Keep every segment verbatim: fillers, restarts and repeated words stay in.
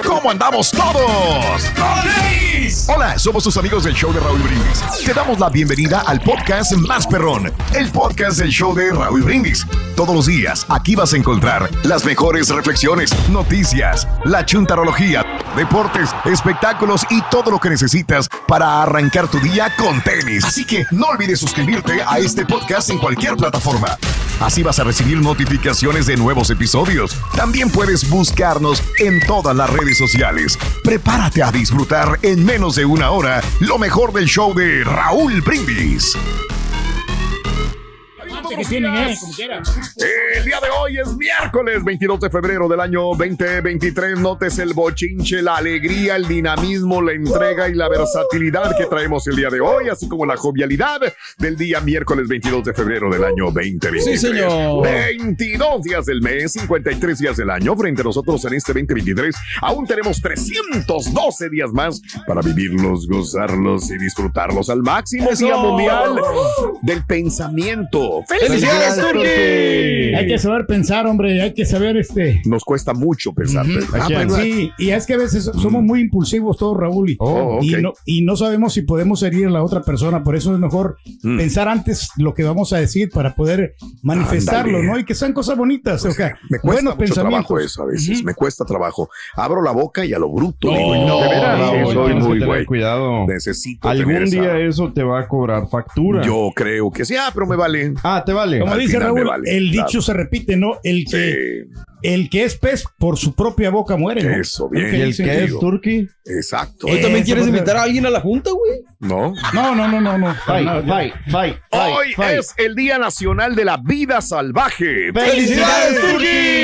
¿Cómo andamos todos? Hola, somos tus amigos del show de Raúl Brindis. Te damos la bienvenida al podcast más perrón, el podcast del show de Raúl Brindis. Todos los días aquí vas a encontrar las mejores reflexiones, noticias, la chuntarología, deportes, espectáculos y todo lo que necesitas para arrancar tu día con tenis. Así que no olvides suscribirte a este podcast en cualquier plataforma. Así vas a recibir notificaciones de nuevos episodios. También puedes buscarnos en todas las redes sociales. Prepárate a disfrutar en menos de una hora lo mejor del show de Raúl Brindis. Que tienen, eh, como quieran. El día de hoy es miércoles veintidós de febrero del año veinte veintitrés. Notes el bochinche, la alegría, el dinamismo, la entrega y la versatilidad que traemos el día de hoy, así como la jovialidad del día miércoles veintidós de febrero del año veinte veintitrés. Sí, señor. veintidós días del mes, cincuenta y tres días del año. Frente a nosotros en este veinte veintitrés aún tenemos trescientos doce días más para vivirlos, gozarlos y disfrutarlos al máximo. Eso. Día mundial del pensamiento. ¡Felicidades, Turki! Hay que saber pensar, hombre, hay que saber este... Nos cuesta mucho pensar. Uh-huh. Ah, bueno. Sí, y es que a veces somos muy impulsivos todos, Raúl, y, Oh, okay. y, no, y no sabemos si podemos herir a la otra persona, por eso es mejor mm. pensar antes lo que vamos a decir para poder manifestarlo, Ándale. ¿no? Y que sean cosas bonitas, o sea, me cuesta buenos mucho trabajo pensamientos. eso a veces, uh-huh. me cuesta trabajo. Abro la boca y a lo bruto. No, digo, y no, de veras, no, sí, soy tienes muy que tener güey. Cuidado. Necesito Algún tener día esa... eso te va a cobrar factura. Yo creo que sí, ah, pero me vale. Ah, te vale. Como Al dice final Raúl, me vale, el dicho claro. se repite, ¿no? El que, Sí. el que es pez por su propia boca muere, ¿no? Eso, bien. ¿Y el dicen que que es Turki? Exacto. Eh, ¿Hoy también Eso quieres fue- invitar a alguien a la junta, güey? ¿No? No, no, no, no, no. Fight, No, fight, fight, fight, Hoy fight. es el Día Nacional de la Vida Salvaje. ¡Felicidades, Turki!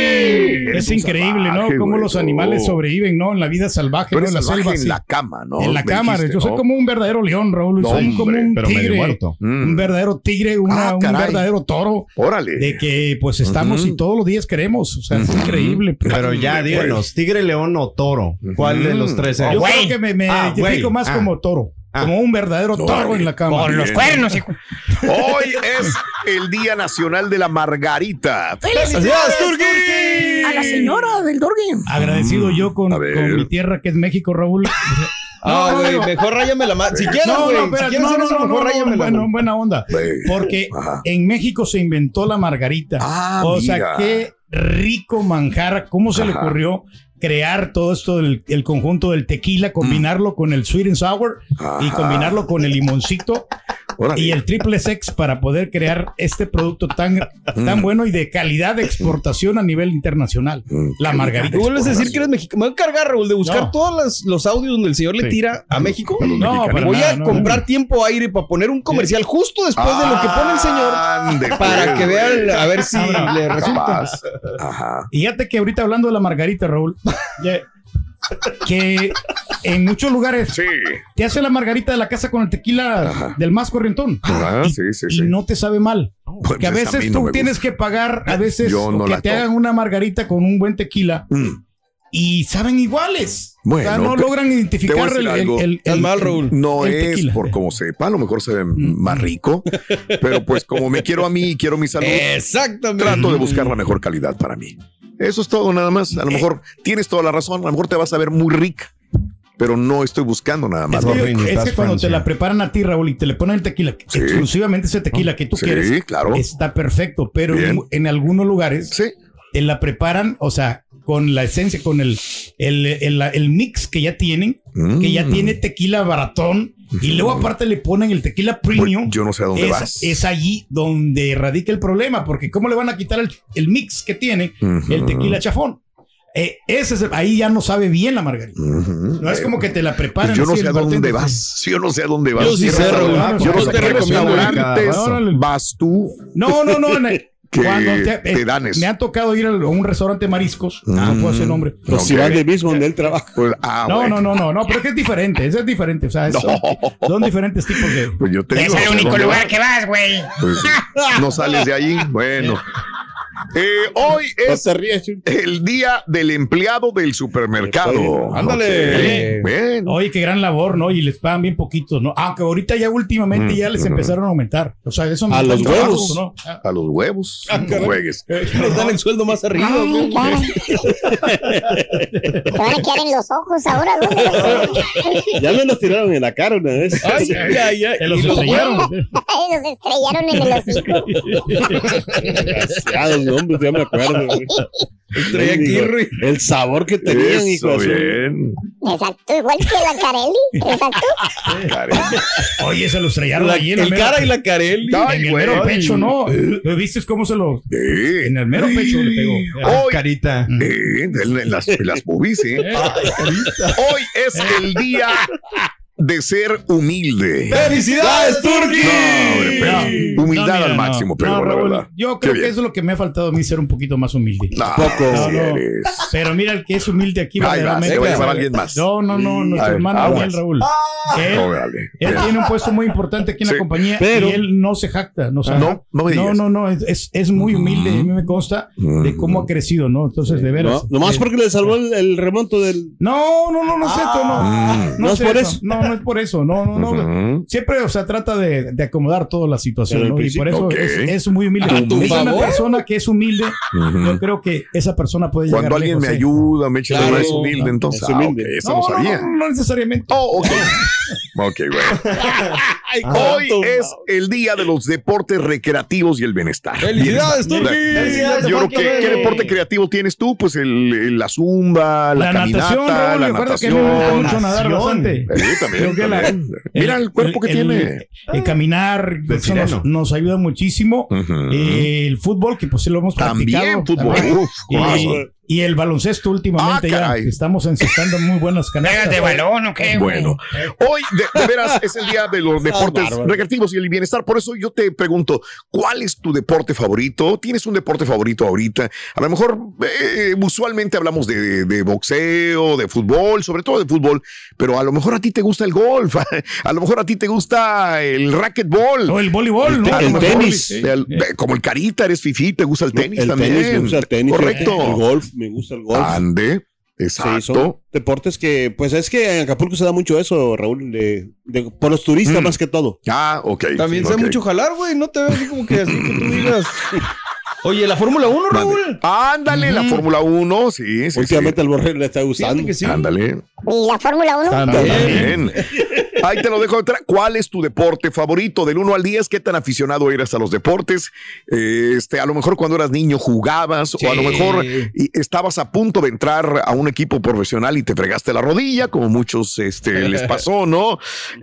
Es un increíble, salvaje, ¿no? Cómo güey. los animales Oh. sobreviven, ¿no? En la vida salvaje, Tú ¿no? eres En la salvaje selva, en sí. la cama, ¿no? En la Me cámara. dijiste, Yo soy ¿no? como un verdadero león, Raúl. No, soy como hombre, un pero medio tigre. muerto. Mm. Un verdadero tigre, una, Ah, un caray. verdadero toro. Órale. De que pues estamos Ujú. y todos los días queremos. O sea, es Ujú. increíble. Pero ya, díganos, tigre, león o toro. ¿Cuál de los tres Yo es? creo que me, me Ah, identifico güey. más Ah. como toro. Ah. Como un verdadero No, toro vale. en la cama. Con los cuernos, hijo. Hoy es el Día Nacional de la Margarita. ¡Felicidades, Turki! A la señora del Dorgui. Agradecido yo con, A ver. con mi tierra que es México, Raúl. Ah, No, güey, no, mejor ráyame la mano. Si quieres, No, güey. no, si espérate, quieres no, hacer no, eso, no, mejor no, ráyame la bueno, mano. buena onda. Güey. Porque Ajá. en México se inventó la margarita. Ah, o sea, mira. qué rico manjar. ¿Cómo se le Ajá. ocurrió crear todo esto del el conjunto del tequila, combinarlo con el sweet and sour y Ajá. combinarlo con el limoncito Órale. y el triple sex para poder crear este producto tan, tan bueno y de calidad de exportación a nivel internacional? Mm, La qué margarita. ¿Tú vuelves a decir que eres mexicano? Me voy a encargar, Raúl, de buscar No. todos los, los audios donde el señor le Sí. tira a México. a los No, mexicanos. para Voy nada, a no, comprar no. tiempo aire para poner un comercial justo después de lo que pone el señor. Ande, Para pues, que güey. vean, a ver si Ahora, le resulta. Capaz. Ajá. Y fíjate que ahorita hablando de la margarita, Raúl, ya- que en muchos lugares Sí. te hace la margarita de la casa con el tequila Ajá. del más corrientón. Ajá, y, sí, sí, y sí. no te sabe mal. Pues Que a esa veces mí no tú me tienes gusta. que pagar, a veces, Yo no o que la te toco. hagan una margarita con un buen tequila Mm. y saben iguales. Bueno, o sea, no te- logran te voy a identificar decir el, el, algo. el- Estás el- mal, Raúl. No el es tequila. por cómo sepa, a lo mejor se ve más rico, pero pues como me quiero a mí y quiero mi salud, Exactamente. trato de buscar la mejor calidad para mí. Eso es todo nada más. A lo mejor tienes toda la razón, a lo mejor te vas a ver muy rica, pero no estoy buscando nada más. Es que, Gorrini, es estás que cuando Francia. te la preparan a ti, Raúl, y te le ponen el tequila, Sí. exclusivamente ese tequila que tú Sí, quieres, claro. está perfecto. Pero Bien. en, en algunos lugares Sí. te la preparan, o sea, con la esencia, con el, el, el, el mix que ya tienen, Mm. que ya tiene tequila baratón, y luego aparte le ponen el tequila premium. Pues yo no sé a dónde es, vas. es allí donde radica el problema, porque ¿cómo le van a quitar el, el mix que tiene Ujú. el tequila chafón? Eh, ese es el- ahí ya no sabe bien la margarita. Ujú. No es como que te la Pues preparan. yo no así sé el a dónde bartender. vas. Yo no sé a dónde vas. Yo sí ¿Qué sé, Raúl. restaurante? Yo Yo no te sé qué recomiendo restaurantes Órale. vas tú. No, no, no. en el- Que cuando te, te dan eso. me ha tocado ir a un restaurante de mariscos. Mm. No puedo decir nombre. Pues Si va de mismo donde él trabaja. Pues, ah, No, bueno. no, no, no, no, pero es que es diferente, eso es diferente, o sea, es- No. son, son diferentes tipos de... Pues yo te digo. Es el no sé único dónde lugar vas. que vas, güey. Pues, no sales de ahí. Bueno. Eh, hoy es el día del empleado del supermercado. Ándale. Okay. Bien. Oye, qué gran labor, ¿no? Y les pagan bien poquito, ¿no? Aunque ahorita ya últimamente mm, ya les uh-huh. empezaron a aumentar. O sea, eso a los huevos. Trabajo, ¿no? A los huevos. Ah, no juegues. Les dan el sueldo más arriba. Ay, claro. Te van a quedar en los ojos ahora, ¿no? Ya me los tiraron en la cara una vez. Ay, ay, ay, ay. Se los estrellaron. Los estrellaron en el hocico. Desgraciados hombres, ya me acuerdo. Traía aquí, el sabor que tenían, hijo. Bien. Exacto, igual que la Carelli. Exacto. Oye, se lo estrellaron la, allí en el, el mero, cara y la Carelli. Ay, en el mero ay, pecho, ¿no? ¿Lo viste cómo se lo...? Sí. En el mero pecho le pegó. Hoy, carita. Eh, en las, en las boobies, ¿eh? Ay, carita. Hoy es el día de ser humilde. ¡Felicidades, Turki! No, no, humildad no, mira, al máximo, no, pero no, la Raúl, verdad. Yo creo que eso es lo que me ha faltado a mí, ser un poquito más humilde. No, poco. No, no. Pero mira, el que es humilde aquí, ay, verdaderamente. Va a llevar a alguien más. No, no, no, nuestro ver, hermano Daniel, Raúl. Ah, él, no, vale. él tiene un puesto muy importante aquí en sí, la compañía, pero y él no se jacta. No, ah, no, no, me no, no, no, es, es muy humilde, mm. a mí me consta de cómo ha crecido, ¿no? Entonces, de veras. No, nomás eh, porque le salvó el, el remonto del. No, no, no, no es ah, esto, no. Mm. No, no es por eso. eso. No, no es por eso, no, no, no. Uh-huh. Siempre, o sea, trata de, de acomodar toda la situación, ¿no? Y por eso okay. es, es muy humilde. Es una persona que es humilde, uh-huh. yo creo que esa persona puede llegar cuando alguien lejos, me ayuda, me echa claro, es humilde, entonces. Es humilde. Ah, okay, eso no, no sabía. No, no, no necesariamente. Oh, ok. Ok, bueno. Hoy es el día de los deportes recreativos y el bienestar. ¡Felicidades, Turki! Yo creo que, ¿qué deporte creativo tienes tú? Pues el, el, la zumba, la, la caminata, natación, Raúl, la natación. Que me gusta mucho nadar bastante. Sí, también, también. La, mira el cuerpo el, que el, tiene. El, el caminar, eso nos, nos ayuda muchísimo. Uh-huh. Eh, el fútbol, que pues sí lo hemos practicado. También fútbol. También. Uf, y, y el baloncesto últimamente ah, ya estamos encestando muy buenas canastas. ¿De balón o qué? Bueno, hoy de, de veras es el día de los deportes recreativos y el bienestar. Por eso yo te pregunto, ¿cuál es tu deporte favorito? ¿Tienes un deporte favorito ahorita? A lo mejor eh, usualmente hablamos de, de boxeo, de fútbol, sobre todo de fútbol, pero a lo mejor a ti te gusta el golf, a lo mejor a ti te gusta el racquetball. O el voleibol, ¿no? El, el tenis. El, como el carita, eres fifí, te gusta el tenis el también. Tenis, me gusta el tenis. Correcto. El golf. Me gusta el golf. Ande, exacto. Sí, son deportes que, pues es que en Acapulco se da mucho eso, Raúl, de, de, por los turistas mm. más que todo. Ah, ok. También sí, sé okay. mucho jalar, güey. No te veo así como que así que tú digas. Oye, la Fórmula uno, Raúl. Ándale, mm. la Fórmula uno, sí, sí. Últimamente sí. al Borrell le está gustando. Que sí. Ándale. ¿Y la Fórmula uno? También. Ahí te lo dejo. ¿Cuál es tu deporte favorito? Del uno al diez, ¿qué tan aficionado eres a los deportes? Este, a lo mejor cuando eras niño jugabas, sí. o a lo mejor y estabas a punto de entrar a un equipo profesional y te fregaste la rodilla, como muchos este, les pasó, ¿no?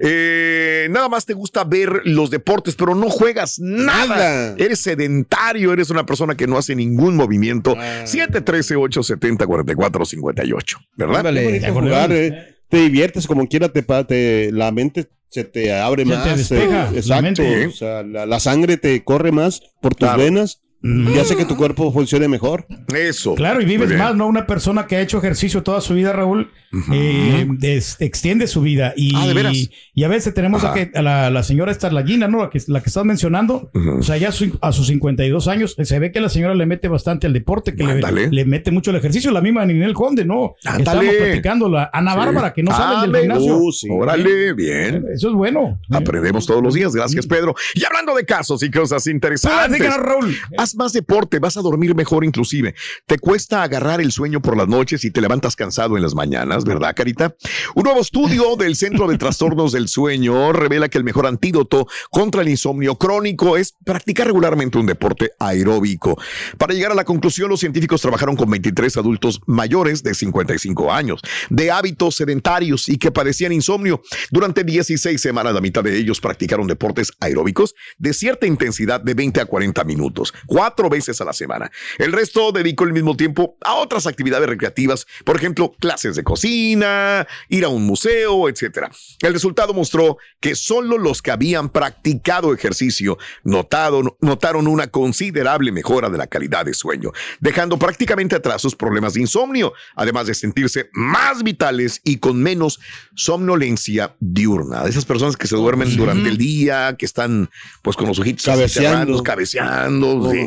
Eh, nada más te gusta ver los deportes, pero no juegas nada. nada. Eres sedentario, eres una persona que no hace ningún movimiento. Ah. siete uno tres, ocho siete cero, cuatro cuatro cinco ocho, ¿verdad? Vale, jugar, eh. Te diviertes como quiera, te, te, la mente se te abre se más. Te despeja, eh, exacto. O sea, la, la sangre te corre más por tus claro. venas. Y hace que tu cuerpo funcione mejor. Eso. Claro, y vives más, ¿no? Una persona que ha hecho ejercicio toda su vida, Raúl, uh-huh. eh, des, extiende su vida. Y, ah, ¿de veras? Y a veces tenemos a, que, a la, la señora esta, la Gina, ¿no? La que, la que estás mencionando. Uh-huh. O sea, ya su, a sus cincuenta y dos años, se ve que la señora le mete bastante al deporte, que le, le mete mucho el ejercicio. La misma Ninel Conde, ¿no? Ándale. Estamos platicando. La Ana Bárbara, sí. que no salen del gimnasio. Uh, sí. Órale, bien. Eso es bueno. Aprendemos todos los días. Gracias, Pedro. Y hablando de casos y cosas interesantes. Díganos, Raúl. Haz más deporte, vas a dormir mejor inclusive. Te cuesta agarrar el sueño por las noches y te levantas cansado en las mañanas, ¿verdad, Carita? Un nuevo estudio del Centro de Trastornos del Sueño revela que el mejor antídoto contra el insomnio crónico es practicar regularmente un deporte aeróbico. Para llegar a la conclusión, los científicos trabajaron con veintitrés adultos mayores de cincuenta y cinco años, de hábitos sedentarios y que padecían insomnio. Durante dieciséis semanas, la mitad de ellos practicaron deportes aeróbicos de cierta intensidad de veinte a cuarenta minutos, cuatro veces a la semana. El resto dedicó el mismo tiempo a otras actividades recreativas, por ejemplo, clases de cocina, ir a un museo, etcétera. El resultado mostró que solo los que habían practicado ejercicio notaron, notaron una considerable mejora de la calidad de sueño, dejando prácticamente atrás sus problemas de insomnio, además de sentirse más vitales y con menos somnolencia diurna. De esas personas que se duermen uh-huh. durante el día, que están pues con los ojitos cabeceando, cabeceando, sí.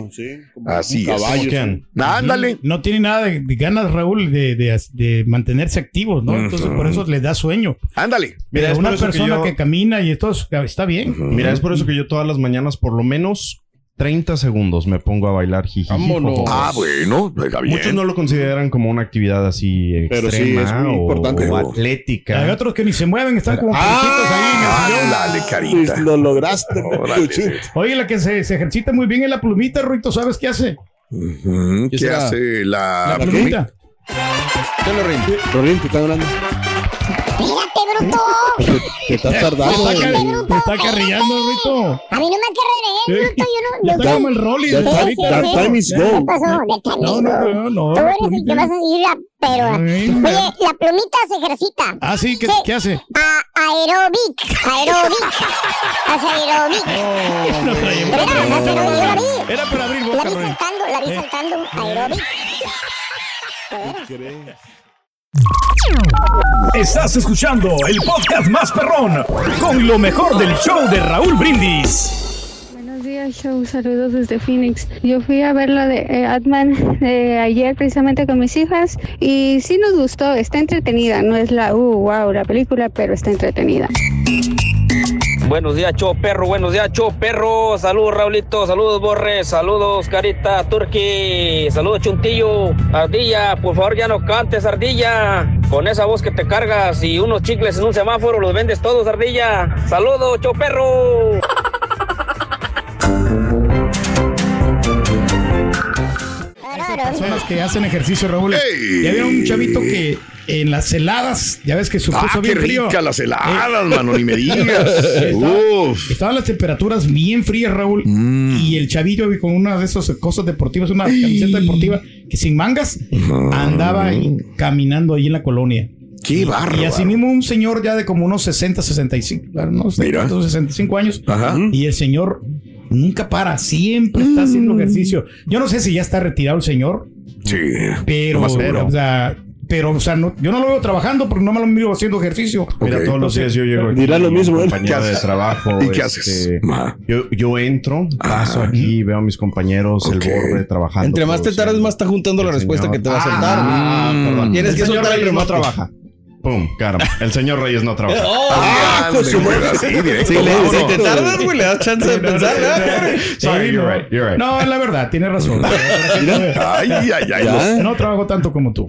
sí, como Así un es. caballo. ¿Cómo que? Ándale. No tiene nada de, de ganas, Raúl, de, de, de mantenerse activos, ¿no? Entonces, por eso le da sueño. Ándale. Mira, es una por eso persona que, yo- que camina y esto es- está bien. Mira, es por eso que yo todas las mañanas, por lo menos treinta segundos, me pongo a bailar jiji. Vámonos. Ah, bueno, está bien. Muchos no lo consideran como una actividad así Pero sí, extrema es muy o, importante. o atlética. Hay otros que ni se mueven, están como Ah, periquitos ahí en el sillón. Ándale, Pues carita. lo lograste. Órale. Chuchín. Oye, la que se, se ejercita muy bien es la plumita, Ruito. ¿Sabes qué hace? Ujú. ¿Qué será? hace la, La plumita. ¿Qué lo rin? Rorín, te están hablando. Espérate, bruto. Te, te estás Me tardando. está, eh. car- me está carrillando, Ruito. A mí no me carreré, bruto. Yo no. Ya Yo está como el Rolly. The de time, ahorita. the time is ¿Qué gone. pasó? De time No, is no, gone. no, no. Tú la eres el que plumita. vas a ir a... Pero... Ay, Oye, me- la plumita se ejercita. Ah, sí, ¿qué, Sí. ¿qué hace? A aerobic. Aerobic. Hace aerobic. No traía- Pero era, hace aerobic, yo la vi. Era para abrir La boca, vi Rolly. saltando, la vi Eh. saltando. Aerobic. Estás escuchando el podcast más perrón con lo mejor del show de Raúl Brindis. Buenos días, show. Saludos desde Phoenix. Yo fui a ver la de eh, Ant-Man eh, ayer precisamente con mis hijas y sí nos gustó. Está entretenida. No es la, uh, wow, la película, pero está entretenida. Buenos días, show perro, buenos días, show perro. Saludos, Raulito, saludos, Borre, saludos, Carita, Turqui, saludos, Chuntillo. Ardilla, por favor, ya no cantes, Ardilla. Con esa voz que te cargas y unos chicles en un semáforo los vendes todos, Ardilla. Saludos, show perro. Personas que hacen ejercicio, Raúl. ¡Ey! Ya había un chavito que en las heladas, ya ves que se puso Ah, qué bien frío. rica las heladas, Eh. mano, ni me digas. Estaba- Uf. Estaban las temperaturas bien frías, Raúl. Mm. Y el chavillo con una de esas cosas deportivas, una camiseta deportiva que sin mangas, andaba ahí caminando ahí en la colonia. Qué bárbaro. Y así mismo un señor ya de como unos sesenta, sesenta y cinco, no sé, Mira. cuántos, sesenta y cinco años. Ajá. Y el señor nunca para, siempre está haciendo ejercicio. Yo no sé si ya está retirado el señor, Sí. pero, Nomás pero. o sea, pero, o sea, no, yo no lo veo trabajando porque no me lo miro haciendo ejercicio. Mira, Ok. todos los días yo llego aquí. Dirá lo mismo, con ¿eh? compañero ¿Qué de haces? trabajo. ¿Y qué este, haces? Ah. Yo, yo entro, paso aquí, veo a mis compañeros, Ok. el borde trabajando. Entre más te produciendo. tardes, más está juntando la El respuesta señor- que te va a soltar. Ah, perdón. Tienes El que señor soltar el Reyes no remate. trabaja. Pum, caramba. El señor Reyes no trabaja. Ah, con su madre. así, directo. Si, le- si vámonos. te tardas, güey, le das chance de pensar, ¿verdad? Sorry, Sí, you're no. right, you're right. No, la verdad, tienes razón. Ay, ay, ay. Ya. No trabajo tanto como tú.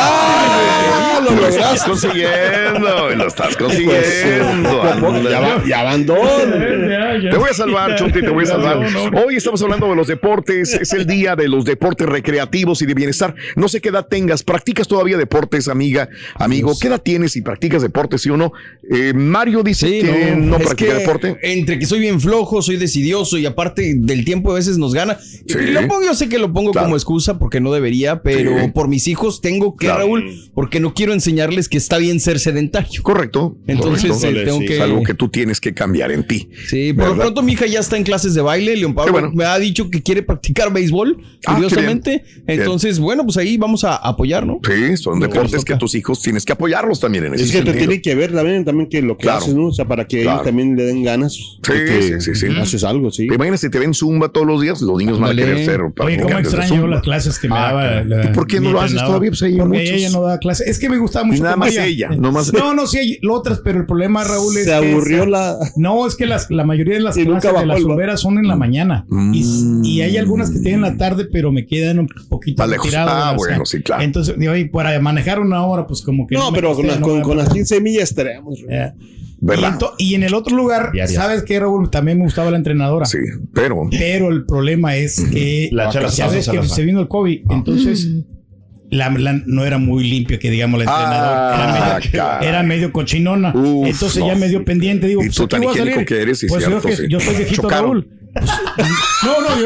Ah, lo estás consiguiendo. Lo estás consiguiendo. Poco a poco, ya, va- ya van dos. Te voy a salvar, Chunti, te voy a salvar. Hoy estamos hablando de los deportes. Es el día de los deportes recreativos y de bienestar. No sé qué edad tengas. ¿Practicas todavía deportes, amiga, amigo? ¿Qué edad tienes y practicas deportes? ¿Sí o no? Eh, Mario dice Sí, que no, es practica que deporte. Entre que soy bien flojo, soy decidioso y aparte del tiempo a veces nos gana. Sí. Y lo pongo, yo sé que lo pongo Claro. como excusa porque no debería, pero Sí. por mis hijos tengo que, Claro. Raúl, porque no quiero enseñarles que está bien ser sedentario. Correcto. Entonces correcto. eh, tengo sí, que... Es algo que tú tienes que cambiar en ti. Sí, por lo ¿verdad? pronto mi hija ya está en clases de baile. León Pablo Qué bueno. me ha dicho que quiere practicar béisbol, Ah, curiosamente. qué bien. Entonces, bueno, pues ahí vamos a apoyar, ¿no? Sí, son Lo que deportes nos que toca. tus hijos tienes que apoyarlos también en ese Es que te sentido. tiene que ver también, también que lo que Claro. haces, ¿no? O sea, para que Claro. ellos también le den ganas. Sí, de que sí, sí, sí. Haces algo, sí. ¿Te imaginas si te ven Zumba todos los días? Los niños van a Ándale. querer ser Oye, cómo practicantes de extraño Zumba. las clases que me Ah, daba. caray. la- ¿Y por qué no mi lo haces entrenador? todavía? Pues hay Porque muchos. ella no da clases. Es que me gustaba mucho. Y nada como más ella, no más- No, no, sí hay otras, pero el problema, Raúl, es Se que aburrió esa- la. No, es que las, la mayoría de las Y nunca clases de bajó las el ba- zumberas son en la mañana. Mm. Y, y hay algunas que tienen la tarde, pero me quedan un poquito Más lejos. retirado de Ah, las- bueno, sí, claro. Entonces, digo, y para manejar una hora, pues como que. No, me pero con, costea, las- no con, me- con las quince millas estaríamos. Eh, Y, ¿Verdad? ento- y en el otro lugar, Diarias. ¿sabes qué, Raúl? También me gustaba la entrenadora. Sí, pero Pero el problema es que La chela ya ves Sosa que Salazar. se vino el COVID, entonces la, la- no era muy limpio, que digamos la entrenadora. Ah, era, medio, caray. era medio cochinona. Uf, entonces no. ya me dio pendiente. Digo, Y pues tú aquí tan voy a higiénico salir. que eres, sí, Pues cierto, yo, que- sí. yo soy viejito, Chocaron. Raúl. Pues, no, no, yo.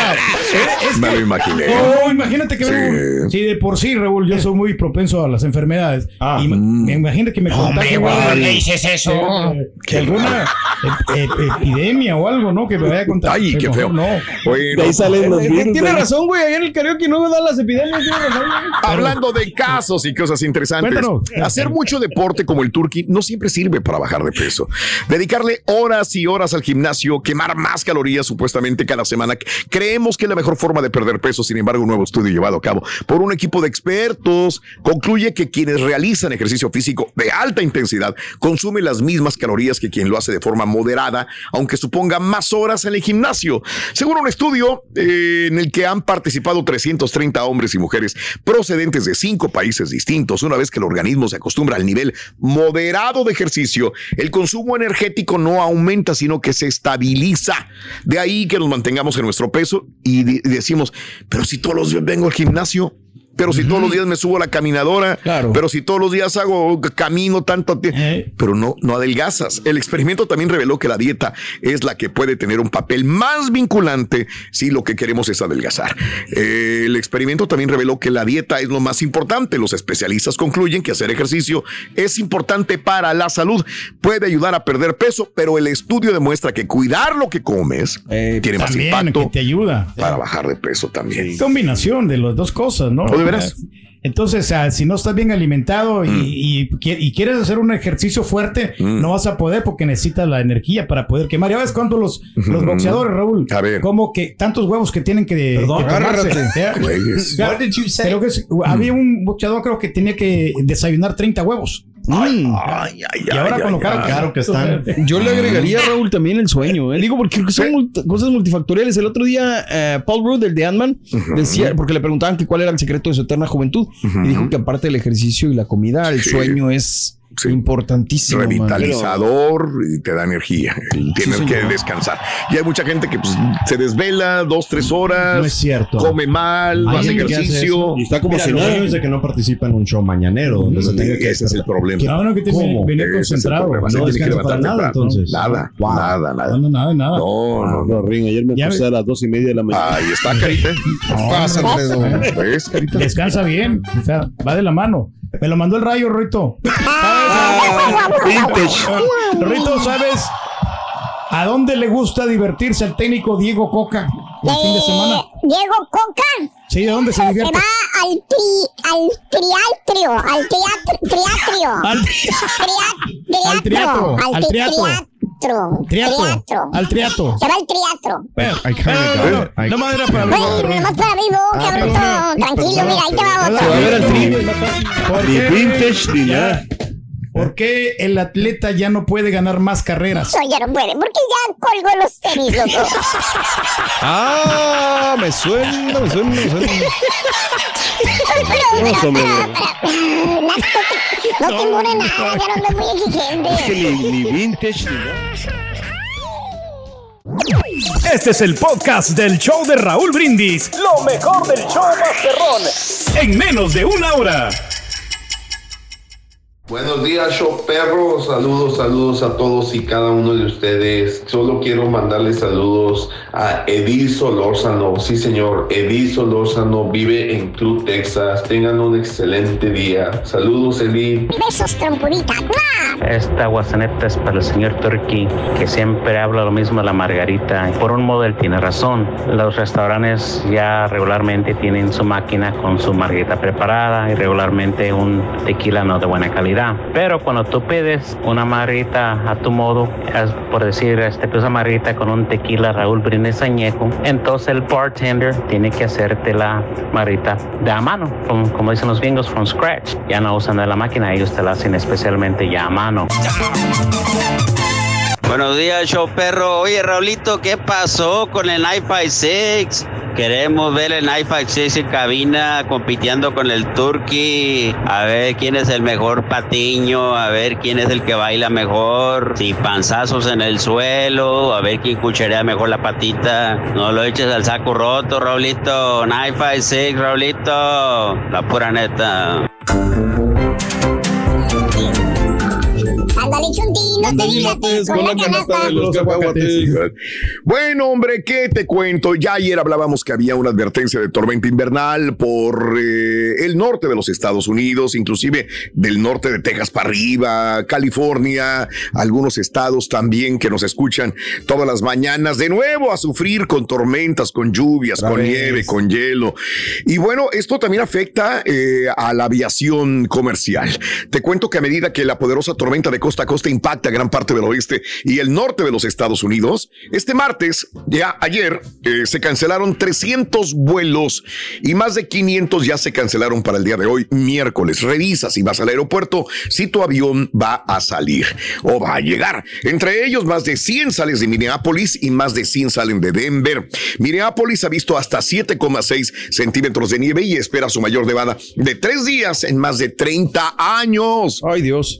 es me que- lo imaginé. No, imagínate que Sí. me- sí, de por sí, Raúl, yo soy muy propenso a las enfermedades. Ah. y me, me imagino que me contagie igual de- dices eso? de- de alguna e- e- epidemia o algo, ¿no? Que me vaya a contar. Ay, qué Pero feo. No. Bueno, De ahí salen los Eh, virus. Tiene ¿no? razón, güey. Allá en el karaoke no me dan las epidemias. Tiene razón, güey. hablando de casos y cosas interesantes, Cuéntanos. hacer mucho deporte como el turqui no siempre sirve para bajar de peso. Dedicarle horas y horas al gimnasio, quemar más calorías calorías supuestamente cada semana. Creemos que es la mejor forma de perder peso. Sin embargo, un nuevo estudio llevado a cabo por un equipo de expertos concluye que quienes realizan ejercicio físico de alta intensidad consumen las mismas calorías que quien lo hace de forma moderada, aunque suponga más horas en el gimnasio. Según un estudio eh, en el que han participado trescientos treinta hombres y mujeres procedentes de cinco países distintos, una vez que el organismo se acostumbra al nivel moderado de ejercicio, el consumo energético no aumenta, sino que se estabiliza. De ahí que nos mantengamos en nuestro peso y, de- y decimos, pero si todos los días vengo al gimnasio, pero si uh-huh. todos los días me subo a la caminadora, claro. pero si todos los días hago camino tanto tiempo, eh. pero no, no adelgazas. El experimento también reveló que la dieta es la que puede tener un papel más vinculante si lo que queremos es adelgazar. Eh, el experimento también reveló que la dieta es lo más importante. Los especialistas concluyen que hacer ejercicio es importante para la salud. Puede ayudar a perder peso, pero el estudio demuestra que cuidar lo que comes eh, tiene más impacto que te ayuda para eh. bajar de peso también. Sí. Combinación de las dos cosas, ¿no? ¿O de veras? Entonces, o sea, si no estás bien alimentado y, mm. y, y quieres hacer un ejercicio fuerte, mm. no vas a poder porque necesitas la energía para poder quemar. Ya ves cuánto los, mm. los boxeadores, Raúl, a ver. como que tantos huevos que tienen que, Perdón, que tomarse. What did you say? Creo que es, mm. había un boxeador, creo que tenía que desayunar treinta huevos. Ay, mm. ay, ay, y ahora ay, con lo caro, ay, claro que están. Yo le agregaría, Raúl, también el sueño. ¿eh? Digo, porque son multi- cosas multifactoriales. El otro día, uh, Paul Rudd, el de Ant-Man, uh-huh. decía, porque le preguntaban que cuál era el secreto de su eterna juventud. Uh-huh. Y dijo que aparte del ejercicio y la comida, el sí. sueño es sí. importantísimo. Revitalizador man. Y te da energía. Tienes sí, que descansar. Y hay mucha gente que pues, se desvela dos, tres horas. No es cierto. Come mal, no hace ejercicio. Y está como Mira, si nada. Es de que no participa en un show mañanero. Donde sí, se tenga que ese es el problema. No, no, que te venía concentrado. No, no descansa para nada, entonces. Nada, wow. nada, nada. No, nada, nada. No, no, no, Ring. Ayer me puse a las dos y media de la mañana. Ahí está, Carita. Pasa, ¿Ves, Carita? Descansa bien. O sea, va de la mano. Me lo mandó el rayo, Rito. Rito, ¿sabes a dónde le gusta divertirse al técnico Diego Coca el fin de semana? ¿Diego Coca? Sí, ¿a dónde se divierte? Se va al tri, al triatrio, al teatro, triatrio. Al, Tria, al triatro. Al al triatro. Triatro. Triatro. Triatro. Al triatro. Se va al triatro. Pero, no, no, no más era para mí. Bueno, nomás para mí, cabrón. Ah, tranquilo, mira, ahí te va otro. Se va a ver al tri. Ni vintage ni nada. ¿Por qué el atleta ya no puede ganar más carreras? No, ya no puede, porque ya colgó los tenis, loco. Ah, me suena, me suena, me suena. No, no, no te mure nada, ya no es muy exigente. Es que ni, ni vintage ni nada. Este es el podcast del show de Raúl Brindis. Lo mejor del show Masterrón. En menos de una hora. Buenos días, show perro. Saludos, saludos a todos y cada uno de ustedes. Solo quiero mandarles saludos a Edith Solórzano. Sí, señor, Edith Solórzano vive en Club, Texas. Tengan un excelente día. Saludos, Edith. Besos, trompudita. Esta guasaneta es para el señor Turkey, que siempre habla lo mismo de la margarita. Por un modo, él tiene razón. Los restaurantes ya regularmente tienen su máquina con su margarita preparada y regularmente un tequila no de buena calidad. Pero cuando tú pides una margarita a tu modo, es por decir, este, pues una margarita con un tequila Raúl Brindis añejo, entonces el bartender tiene que hacerte la margarita de a mano, from, como dicen los gringos, from scratch. Ya no usan de la máquina, ellos te la hacen especialmente ya a mano. Buenos días, show perro. Oye, Raulito, ¿qué pasó con el Night Fight Six? Queremos ver el Night Fight Six en cabina compitiendo con el Turkey. A ver quién es el mejor patiño, a ver quién es el que baila mejor, sin panzazos en el suelo, a ver quién cucharea mejor la patita. No lo eches al saco roto, Raulito. Night Fight Six, Raulito. La pura neta. Ándale, Chunti, no te dilates con la canasta de los cacahuates. Bueno, hombre, ¿qué te cuento? Ya ayer hablábamos que había una advertencia de tormenta invernal por eh, el norte de los Estados Unidos, inclusive del norte de Texas para arriba, California, algunos estados también que nos escuchan todas las mañanas, de nuevo a sufrir con tormentas, con lluvias, con nieve, con hielo. Y bueno, esto también afecta eh, a la aviación comercial. Te cuento que a medida que la poderosa tormenta de costa a costa impacta gran parte del oeste y el norte de los Estados Unidos. Este martes, ya ayer, eh, se cancelaron trescientos vuelos y más de quinientos ya se cancelaron para el día de hoy, miércoles. Revisa si vas al aeropuerto, si tu avión va a salir o va a llegar. Entre ellos, más de cien salen de Minneapolis y más de cien salen de Denver. Minneapolis ha visto hasta siete coma seis centímetros de nieve y espera su mayor nevada de tres días en más de treinta años. Ay, Dios.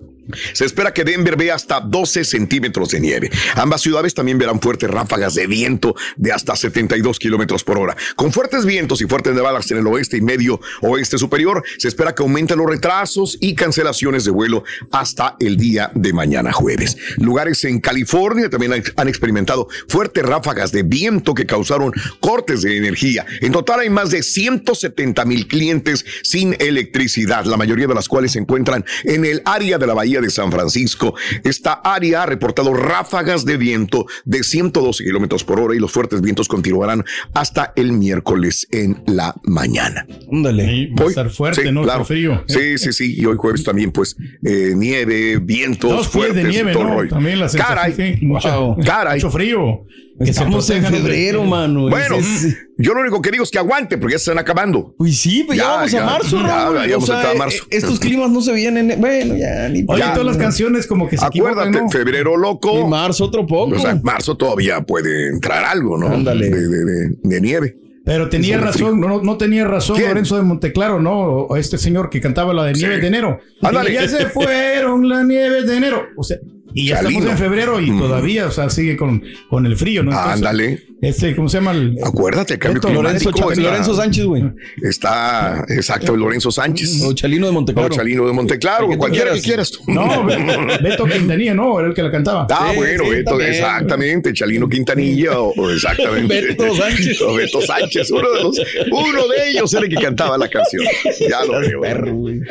Se espera que Denver vea hasta doce centímetros de nieve. Ambas ciudades también verán fuertes ráfagas de viento de hasta setenta y dos kilómetros por hora. Con fuertes vientos y fuertes nevadas en el oeste y medio oeste superior, se espera que aumenten los retrasos y cancelaciones de vuelo hasta el día de mañana jueves. Lugares en California también han experimentado fuertes ráfagas de viento que causaron cortes de energía. En total hay más de ciento setenta mil clientes sin electricidad, la mayoría de las cuales se encuentran en el área de la bahía de San Francisco. Esta área ha reportado ráfagas de viento de ciento doce kilómetros por hora y los fuertes vientos continuarán hasta el miércoles en la mañana. Ándale, va a estar fuerte, sí, ¿no? Claro. Frío. Sí, sí, sí. Y hoy jueves también, pues, eh, nieve, vientos Dos pies fuertes. de nieve, todo ¿no? rollo. También la sensación, Caray. sí, mucha- Wow. Caray. mucho frío. Que Estamos se en protejan febrero, de- mano. Bueno, Es- es- yo lo único que digo es que aguante, porque ya se están acabando. Pues sí, pues ya, vamos a marzo, ya, Raúl. ya O vamos a sea, entrar a marzo. eh, estos climas no se vienen. Bueno, ya ni Oye, Ya. todas las canciones como que se Acuérdate, equivocan, ¿no? febrero loco. Y marzo otro poco. O sea, marzo todavía puede entrar algo, ¿no? Ándale. De, de, de, de nieve. Pero tenía Es un razón, no, no tenía razón ¿Quién? Lorenzo de Monteclaro, ¿no? O este señor que cantaba la de Nieve Sí. de Enero. Ándale. Y ya se fueron las nieves de enero. O sea, y ya Chalino. estamos en febrero y Mm. todavía, o sea, sigue con, con el frío, ¿no? Entonces, Ándale. Este, ¿cómo se llama? El, Acuérdate, el cambio Beto climático. Lorenzo, Cha- está- Lorenzo Sánchez, güey. Está, exacto, Lorenzo Sánchez. O Chalino de O Monteclaro. Chalino de Monteclaro, El que o tú cualquiera que quieras. quieras tú. No, Be- Beto Quintanilla, no, era el que la cantaba. Ah, Sí, bueno, sí, Beto, también. exactamente, Chalino Quintanilla o, o exactamente. Beto Sánchez. O Beto Sánchez, uno de, los, uno de ellos era el que cantaba la canción. Ya lo veo. Perro, güey.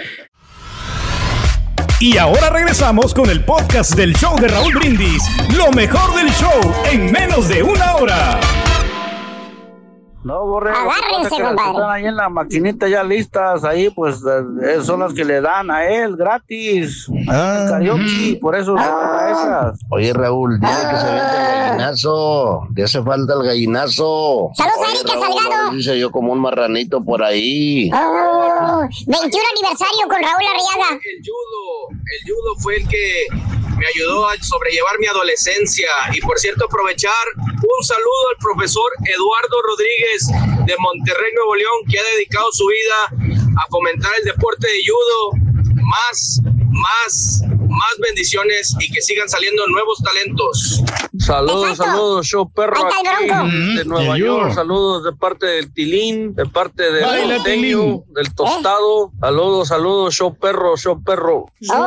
Y ahora regresamos con el podcast del show de Raúl Brindis. Lo mejor del show en menos de una hora. No, Borre, Agárrense, que compadre. están ahí en la maquinita ya listas, ahí pues eh, son las que le dan a él gratis. Ah. El karaoke, por eso se van a esas. Oye, Raúl, dile que se vende el gallinazo. Le hace falta el gallinazo. Saludos a Oye, Erika Raúl, Salgado. no dice yo como un marranito por ahí. Oh, veintiún aniversario con Raúl Arriaga. El judo, el judo fue el que me ayudó a sobrellevar mi adolescencia. Y por cierto, aprovechar un saludo al profesor Eduardo Rodríguez de Monterrey, Nuevo León, que ha dedicado su vida a fomentar el deporte de judo. Más, más, más bendiciones y que sigan saliendo nuevos talentos. Saludos, Exacto. saludos, show perro Ahí está el aquí Bronco. de Nueva El York. yo. Saludos de parte del Tilín, de parte del Baila, norteño, Tilín. del tostado. Saludos, saludos, show perro, show perro.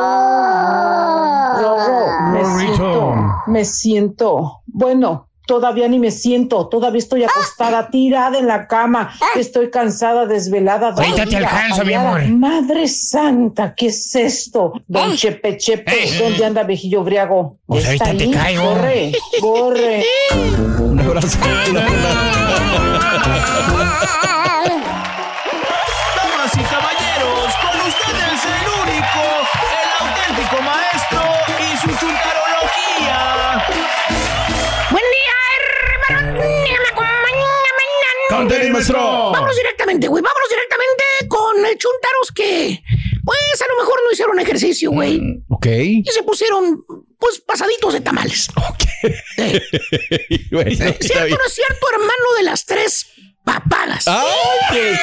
Oh. Me Burrito. siento, me siento, bueno, todavía ni me siento, todavía estoy acostada, tirada en la cama, estoy cansada, desvelada. Ahorita te dolida, alcanzo, mi apagada. amor. Madre santa, ¿qué es esto? Don Chepe Chepe, Eh. ¿dónde anda Viejillo Briago? Pues ¿Está ahorita te ahí? caigo. Corre, corre. Un abrazo. Damas y caballeros, con ustedes el único, el auténtico maestro y su chuntarología. Buen día, hermano. Con tenis, maestro. Vámonos directamente, güey. Vámonos directamente con el chuntaros que, pues, a lo mejor no hicieron ejercicio, güey. Ok. Y se pusieron, pues, pasaditos de tamales. Sí. Bueno, ¿Es está cierto o bien. no es cierto, hermano de las tres papadas? Ay, qué-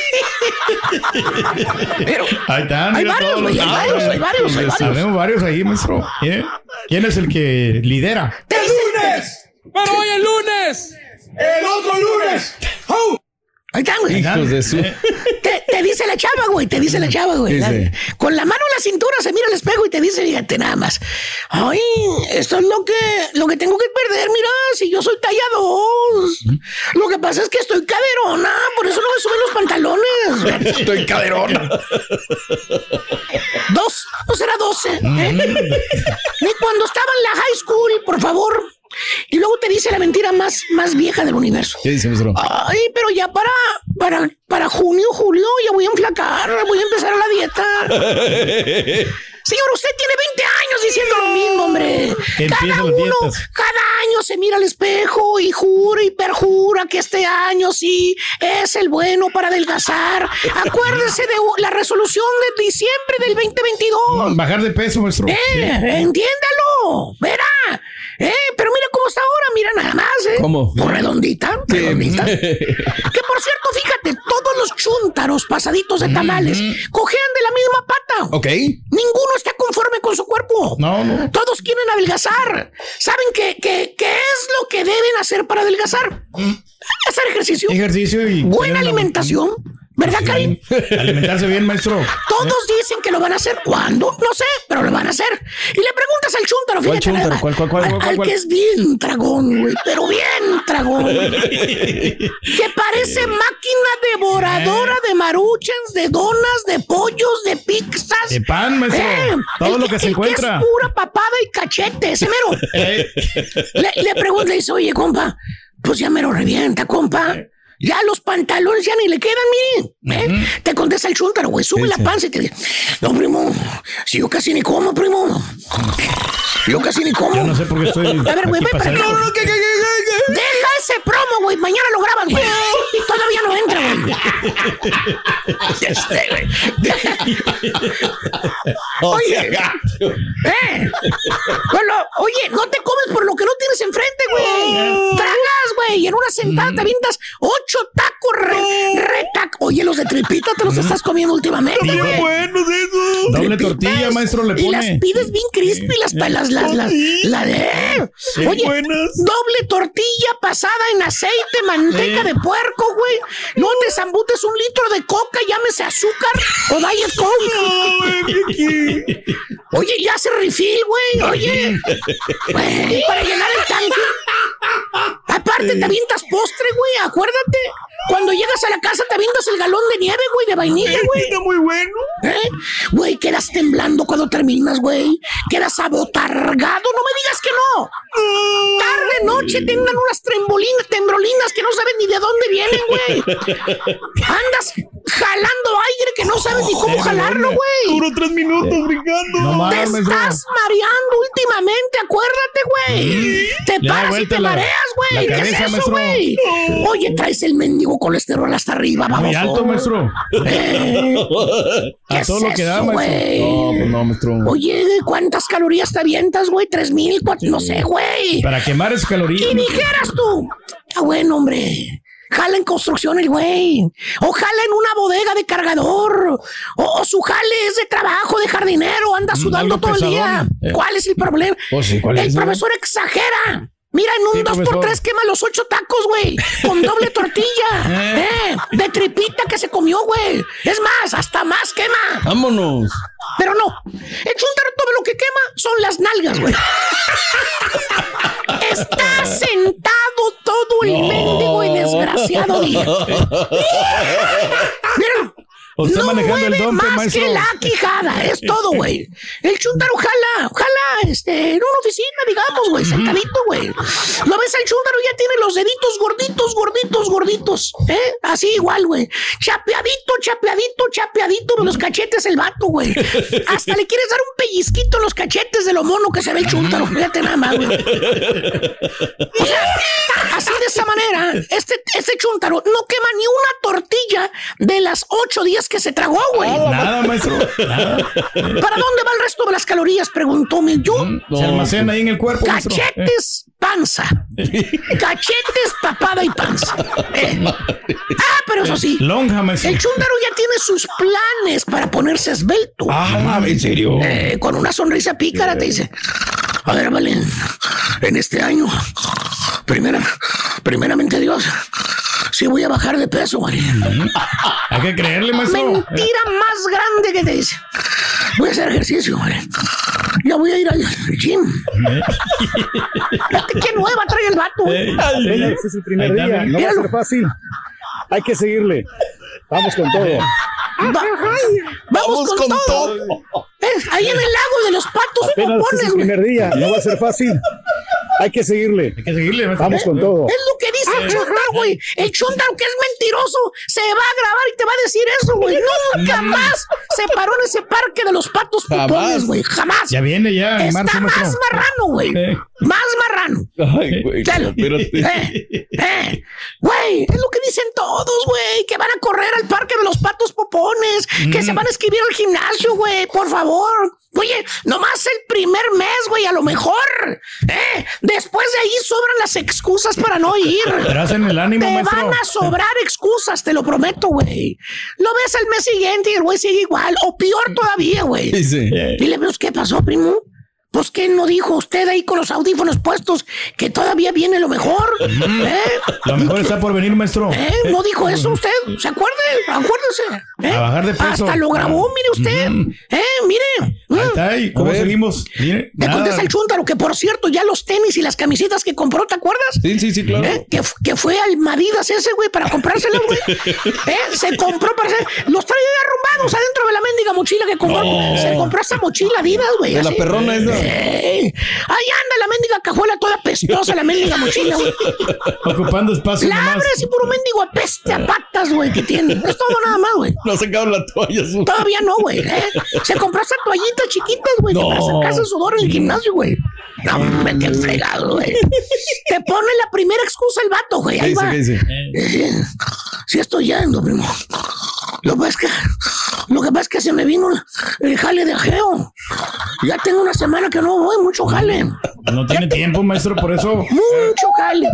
Pero Ahí están. hay mira varios, todos güey. los- Hay varios, hay varios, hay varios. Sabemos varios ahí, maestro. ¿Eh? ¿Quién es el que lidera? Te dicen- ¡Pero hoy el lunes! ¡El otro lunes! Ahí están, güey. Hijos de su. Te, te dice la chava, güey, te dice la chava, güey. Dice. Con la mano en la cintura se mira al espejo y te dice, fíjate nada más. Ay, esto es lo que, lo que tengo que perder, mira, si yo soy talla dos. Lo que pasa es que estoy caderona, por eso no me suben los pantalones. Estoy caderona. Dos, no será doce. ¿eh? Ni cuando estaba en la high school, por favor. Y luego te dice la mentira más, más vieja del universo. ¿Qué dice, maestro? Ay, pero ya para, para, para junio, julio, ya voy a enflacar, voy a empezar a la dieta. Señor, usted tiene veinte años diciendo lo mismo, hombre. Cada uno, cada año se mira al espejo y jura y perjura que este año sí es el bueno para adelgazar. Acuérdese de la resolución de diciembre del veinte veintidós. Bajar de peso, maestro. Eh, sí. Entiéndalo, verá. Eh, pero mira cómo está ahora, mira nada más, ¿eh? ¿Cómo? Por redondita, redondita. Que por cierto, fíjate, todos los chúntaros pasaditos de tamales mm-hmm. cojean de la misma pata. Ok. Ninguno está conforme con su cuerpo. No, no. Todos quieren adelgazar. ¿Saben qué, qué, qué es lo que deben hacer para adelgazar? Mm. Hacer ejercicio. Ejercicio y... Buena alimentación. ¿Verdad, Karim? Alimentarse bien, maestro. Todos ¿Eh? dicen que lo van a hacer. ¿Cuándo? No sé, pero lo van a hacer. Y le preguntas al chúntaro, fíjate. ¿Cuál chúntaro? ¿Cuál, cuál, cuál, al, cuál, cuál, al cuál? que es bien tragón, güey, pero bien tragón. Que parece máquina devoradora de maruchens, de donas, de pollos, de pizzas. De pan, maestro. Eh, Todo lo que, que se encuentra. Que es pura papada y cachete, ese mero. Eh. Le, le pregunta y dice, oye, compa, pues ya mero revienta, compa. Eh. Ya los pantalones ya ni le quedan, miren. ¿eh? Uh-huh. Te contesta el chúntaro, güey. Sube sí, la panza sí. y te dice: no, primo, si yo casi ni como, primo. Yo casi ni como. Yo no sé por qué estoy. A ver, güey, ve para acá. No, no, que, que, que, que. Deja ese promo, güey. Mañana lo grabas, güey. Todavía no entra, güey. Este, güey. Oye, eh. Bueno, oye, no te comes por lo que no tienes enfrente, güey. Tragas, güey. Y en una sentada te avientas ocho tacos re, re tac. Oye, los de tripita te los estás comiendo últimamente, güey. Qué buenos esos. Doble tortilla, maestro, le pone. Y las pides bien crispy, las las las las la de. Oye, buenas. Doble tortilla pasada en aceite, manteca eh. de puerco, güey. No te zambutes un litro de coca, llámese azúcar o Diet Coke. No, oye, ya hace refill, güey. Oye, güey, para llenar el tanque. Aparte, te avientas postre, güey. Acuérdate. Cuando llegas a la casa te avientas el galón de nieve, güey, de vainilla, güey. Está muy bueno. ¿Eh? Güey, quedas temblando cuando terminas, güey. Quedas abotargado. No me digas que no. Tarde, noche, tengan unas trembolinas, temblolinas que no saben ni de dónde vienen, güey. Andas jalando aire que no sabes ni cómo jalarlo, güey. Duro tres minutos brincando. No, te mames, estás no. mareando últimamente, acuérdate, güey. Mm. Te paras y te la, mareas, güey. ¿Qué es eso, güey? No. Oye, traes el mendigo colesterol hasta arriba, vamos. Muy alto, maestro. Eh, a todo es lo que da, maestro. Wey? No, pues no, maestro. Oye, ¿cuántas calorías te avientas, güey? ¿Tres mil? Sí. No sé, güey. Para quemar esas calorías. Y dijeras tú, está bueno, hombre. Jala en construcción el güey. O jala en una bodega de cargador. O, o su jale es de trabajo, de jardinero. Anda sudando mm, todo pesadón. el día. Eh. ¿Cuál es el problema? Oh, sí, ¿cuál el es, profesor eh? exagera. Mira, en un sí, dos por tres quema los ocho tacos, güey. Con doble tortilla. eh. eh. De tripita que se comió, güey. Es más, hasta más quema. Vámonos. Pero no. El chúntaro todo lo que quema son las nalgas, güey. Está sentado todo el no. mendigo y desgraciado día. Mira. Usted no manejando mueve el dompe, más maestro. que la quijada, es todo, güey. El chúntaro jala, jala, este, en una oficina, digamos, güey, sentadito, güey. Lo ves al chúntaro, ya tiene los deditos gorditos, gorditos, gorditos, ¿eh? Así igual, güey. Chapeadito, chapeadito, chapeadito de los cachetes el vato, güey. Hasta le quieres dar un pellizquito en los cachetes de lo mono que se ve el chúntaro. Fíjate nada más, güey. O sea, así de esa manera, este, este chúntaro no quema ni una tortilla de las ocho días que se tragó, güey. Nada, maestro. Nada. ¿Para dónde va el resto de las calorías? Preguntóme yo. No, se almacena ahí en el cuerpo. Cachetes, maestro. Panza. Cachetes, papada y panza. Eh. Ah, pero eso sí. Lonja, maestro. El chúndaro ya tiene sus planes para ponerse esbelto. Ah, ¿en serio? Eh, con una sonrisa pícara sí. te dice: a ver, Valen, en este año, primera, primeramente Dios, sí voy a bajar de peso, María. Hay que creerle, maestro. Mentira más grande que te dice: voy a hacer ejercicio, María. Ya voy a ir al gym. ¿Qué nueva trae el vato? Venga, este es el primer día. No va a ser fácil. Hay que seguirle. Vamos con todo. Va, vamos, vamos con, con todo. todo. Ahí en el lago de los patos. Apenas pones, este es el primer día. No va a ser fácil. Hay que seguirle. Hay que seguirle. Vamos con todo. Es lo que dice chuntaro, güey. El chuntaro que es mentiroso se va a grabar y te va a decir eso, güey. Nunca más se paró en ese parque de los patos popones, güey. Jamás. Ya viene ya. Está marzo, más maestro. marrano, güey. Eh. Más marrano. Ay, güey. Dale. Espérate. Eh, eh. Güey, es lo que dicen todos, güey. Que van a correr al parque de los patos popones. Mm. Que se van a inscribir al gimnasio, güey. Por favor. Oye, nomás el primer mes, güey, a lo mejor. Eh, después de ahí sobran las excusas para no ir. Pero hacen el ánimo, Te maestro. van a sobrar excusas, te lo prometo, güey. Lo ves al mes siguiente y el güey sigue igual. O peor todavía, güey. Sí, sí. Dile, pero ¿qué pasó, primo? Pues, ¿qué no dijo usted ahí con los audífonos puestos que todavía viene lo mejor? ¿Eh? Lo mejor está por venir, maestro. ¿Eh? ¿No dijo eso usted? ¿Se acuerde? Acuérdese. ¿Eh? A bajar de peso. Hasta lo grabó, mire usted. Mm. ¿Eh? Mire. Ahí está, ¿y cómo seguimos? Mire, Te nada. contesta el chúntaro que, por cierto, ya los tenis y las camisetas que compró, ¿te acuerdas? Sí, sí, sí, claro. ¿Eh? Que, que fue al Madidas ese, güey, para comprárselos, güey. ¿Eh? Se compró para hacer... Los traía arrumbados adentro de la mendiga mochila que compró. No. Se compró esa mochila Adidas, güey. De la así. perrona esa. Eh, ahí anda la mendiga cajuela toda pestosa, la mendiga mochila, güey. Ocupando espacio La nomás. abre así puro mendigo apeste a patas, güey, que tiene. Es todo nada más, güey. No ha sacado la toalla. Su... Todavía no, güey. ¿eh? Se compró esas toallitas chiquitas, güey, No. para sacarse el sudor en el gimnasio, güey. No, me qué fregado, güey. Te pone la primera excusa el vato, güey. Ahí ¿Qué va. dice? ¿Qué dice? Eh, sí estoy yendo, primo. Lo que pasa es que, lo que pasa es que se me vino el jale de ajeo. Ya tengo una semana que no voy, mucho jale. No tiene tiempo, maestro, por eso. Mucho jale.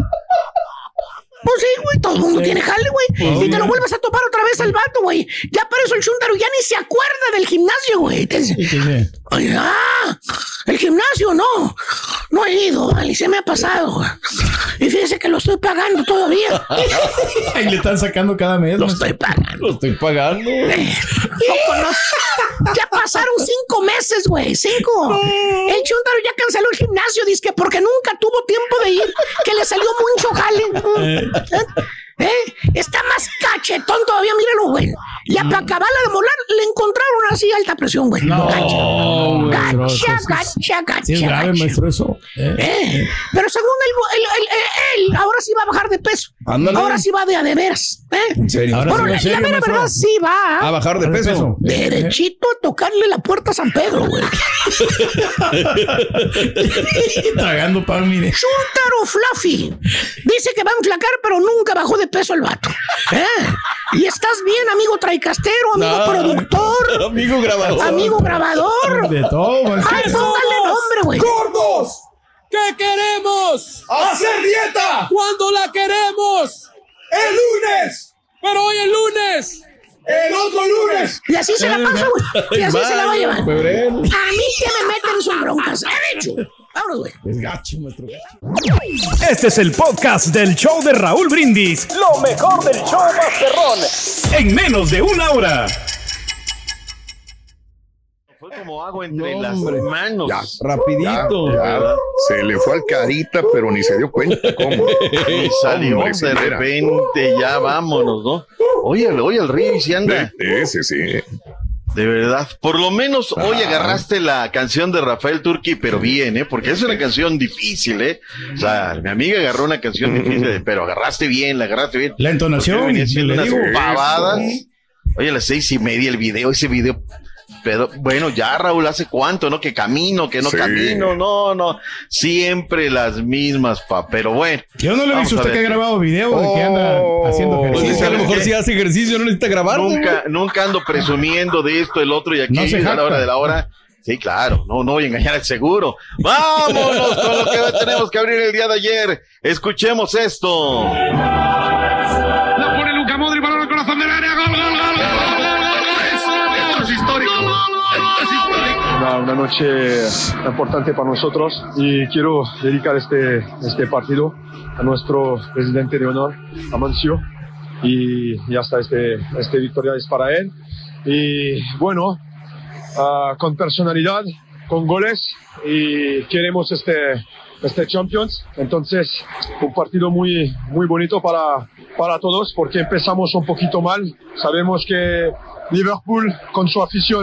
Pues sí, güey, todo el mundo Sí. tiene jale, güey. Pues Y te sí. lo vuelves a topar otra vez al vato, güey. Ya para eso el chúntaro ya ni se acuerda del gimnasio, güey. Te dice, ¿Y qué dice? "Ay, ah, el gimnasio, no. No he ido, vale, se me ha pasado. Y fíjese que lo estoy pagando todavía. Ahí le están sacando cada mes. Lo maestro. estoy pagando. Lo estoy pagando. Eh, no conozco. Ya pasaron cinco meses, güey. Cinco. El chúntaro ya canceló el gimnasio, dice que porque nunca tuvo tiempo de ir, que le salió mucho jale. ¿Eh? ¿Eh? Está más cachetón todavía, míralo, güey. Ya para acabarla de molar, le encontraron así alta presión, güey. No, gacha, maestro, eso gacha, sí es- gacha, gacha, Sí es grave, gacha. maestro, eso. Eh, Eh, Pero según él, él, él, él, él, ahora sí va a bajar de peso. Ándale. Ahora sí va de a de veras. ¿eh? ¿En serio? Ahora Bueno, sí, la, en serio, la mera maestro. verdad sí va. A bajar de Bajar de peso. peso. Derechito a tocarle la puerta a San Pedro, güey. Tragando pan, mire. Chuntaro Fluffy. Dice que va a enflacar, pero nunca bajó de peso el vato. ¿Eh? Y estás bien, amigo traicastero, amigo No. productor, Amigo grabador. amigo grabador. De todo, maestro. Ay, póngale nombre, güey. ¡Gordos! ¿Qué queremos? ¡Hacer dieta! ¿Cuándo la queremos? ¡El lunes! ¡Pero hoy el lunes! ¡El otro lunes! Y así se la pasa, güey. Y así se la va a llevar. A Febrero. mí que me meten sus broncas. He dicho. Vámonos, güey. Es gacho, maestro. Este es el podcast del show de Raúl Brindis. Lo mejor del show Masterrón. En menos de una hora. Fue como agua entre No, las hombre. manos. Ya, rapidito. Ya, ya. Se le fue al carita, pero ni se dio cuenta cómo. Y salió Hombre, de se entera. repente, ya vámonos, ¿no? Oye, oye, el río y si anda. Sí, sí, sí. De verdad. Por lo menos hoy Ah. agarraste la canción de Rafael Turki, pero bien, ¿eh? Porque es una canción difícil, ¿eh? O sea, mi amiga agarró una canción difícil, pero agarraste bien, la agarraste bien. La entonación, Porque venía siendo le unas digo. pavadas. Oye, a las seis y media el video, ese video. Pero, bueno, ya Raúl, ¿hace cuánto, no? Que camino, que no Sí. camino, no, no. Siempre las mismas, pa. Pero bueno. Yo no le he vamos visto a usted ver. que ha grabado video de que anda Oh. haciendo Pues ejercicio. es que a lo mejor ¿Qué? si hace ejercicio no necesita grabar. Nunca, nunca ando presumiendo de esto, el otro y aquí No se a la jacta. hora de la hora. Sí, claro, no, no voy a engañar al seguro. Vámonos con lo que tenemos que abrir el día de ayer. Escuchemos esto. La pone Luka Modric, balón al corazón del área. Gol, gol, gol, gol, gol, gol, gol, gol. Esto es histórico. Esto es histórico. Una, una noche importante para nosotros y quiero dedicar este, este partido a nuestro presidente de honor, Amancio, y ya está, este, este victoria es para él. Y bueno, uh, con personalidad, con goles y queremos este, este Champions. Entonces, un partido muy, muy bonito para, para todos porque empezamos un poquito mal. Sabemos que Liverpool con su afición